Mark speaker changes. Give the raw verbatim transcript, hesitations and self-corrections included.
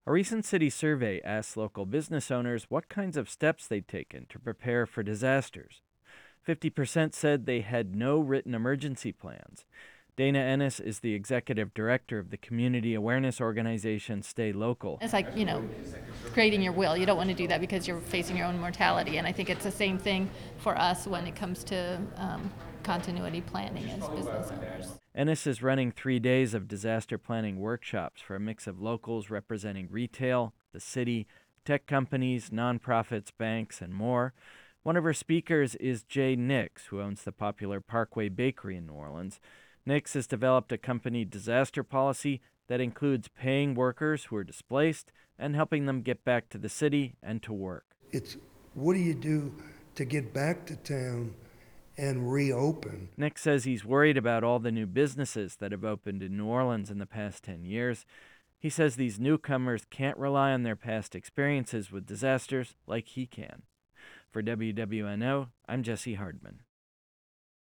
Speaker 1: A recent city survey asked local business owners what kinds of steps they'd taken to prepare for disasters. fifty percent said they had no written emergency plans. Dana Ennis is the executive director of the community awareness organization Stay Local.
Speaker 2: It's like, you know, creating your will. You don't want to do that because you're facing your own mortality. And I think it's the same thing for us when it comes to um, continuity planning as business owners.
Speaker 1: Ennis is running three days of disaster planning workshops for a mix of locals representing retail, the city, tech companies, nonprofits, banks, and more. One of her speakers is Jay Nix, who owns the popular Parkway Bakery in New Orleans. Nix has developed a company disaster policy that includes paying workers who are displaced and helping them get back to the city and to work.
Speaker 3: It's what do you do to get back to town and reopen?
Speaker 1: Nix says he's worried about all the new businesses that have opened in New Orleans in the past ten years. He says these newcomers can't rely on their past experiences with disasters like he can. For W W N O, I'm Jesse Hardman.